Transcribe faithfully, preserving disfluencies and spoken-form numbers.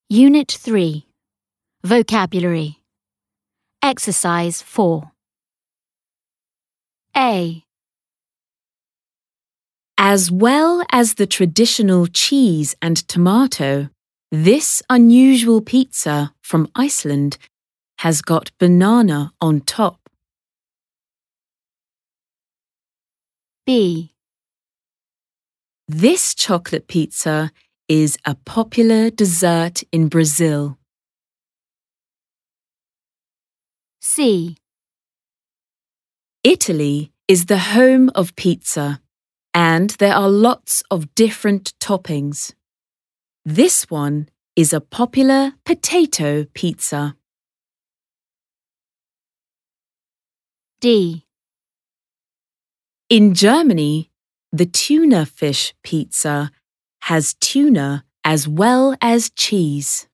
Unit three. Vocabulary. Exercise four. A. As well as the traditional cheese and tomato, this unusual pizza from Iceland has got banana on top. B. This chocolate pizza is a popular dessert in Brazil. C. Italy is the home of pizza, and there are lots of different toppings. This one is a popular potato pizza. D. In Germany, the tuna fish pizza has tuna as well as cheese.